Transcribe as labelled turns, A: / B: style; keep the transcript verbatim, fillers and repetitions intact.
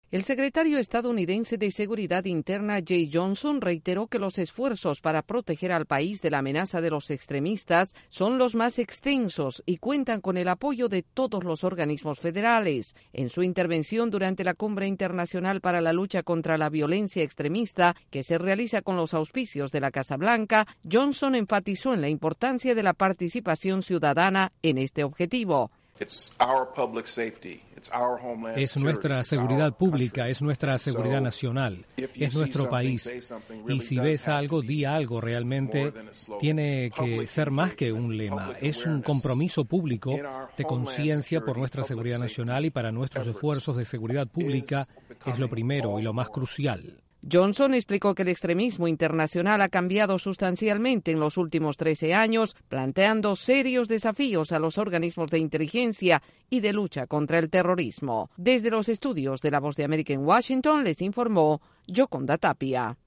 A: El secretario estadounidense de Seguridad Interna Jay Johnson reiteró que los esfuerzos para proteger al país de la amenaza de los extremistas son los más extensos y cuentan con el apoyo de todos los organismos federales. En su intervención durante la Cumbre Internacional para la Lucha contra la Violencia Extremista, que se realiza con los auspicios de la Casa Blanca, Johnson enfatizó en la importancia de la participación ciudadana en este objetivo.
B: Es nuestra seguridad pública, es nuestra seguridad nacional, es nuestro país. Y si ves algo, di algo. Realmente tiene que ser más que un lema. Es un compromiso público de conciencia por nuestra seguridad nacional, y para nuestros esfuerzos de seguridad pública es lo primero y lo más crucial.
A: Johnson explicó que el extremismo internacional ha cambiado sustancialmente en los últimos trece años, planteando serios desafíos a los organismos de inteligencia y de lucha contra el terrorismo. Desde los estudios de La Voz de América en Washington les informó Yoconda Tapia.